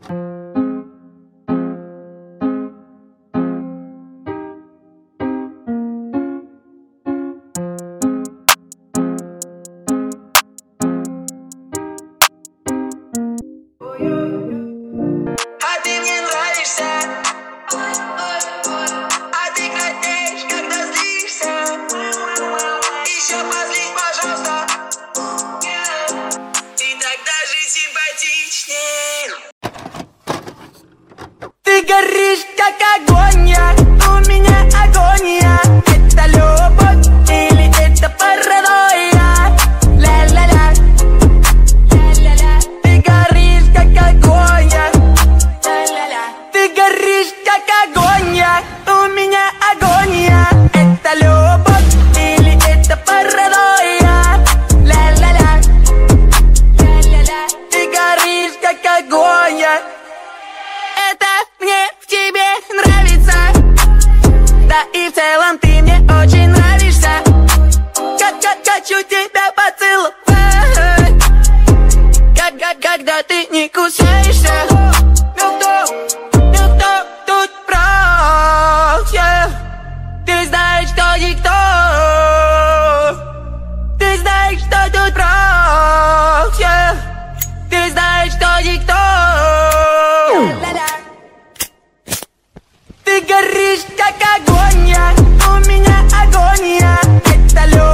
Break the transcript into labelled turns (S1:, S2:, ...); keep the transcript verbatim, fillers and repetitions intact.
S1: Ты горишь, как огонь, я, у меня агония. Это любовь или это паранойя? Ля-ля-ля, ля-ля-ля. Ты горишь, как огонь, я, ля-ля-ля. Ты горишь, как огонь, я, у меня агония. Это любовь или это паранойя? Ля-ля-ля, ля-ля-ля. Ты горишь, как огонь, я. Это мне в тебе нравится. Да и в целом ты мне очень нравишься. Как, как хочу тебя поцеловать. Как, как, когда ты не кусаешься. Никто, никто тут против. Ты знаешь, кто никто. Ты знаешь, что тут против. Ты знаешь, что никто. Ты горишь, как огонь, я, у меня агония. Это любовь.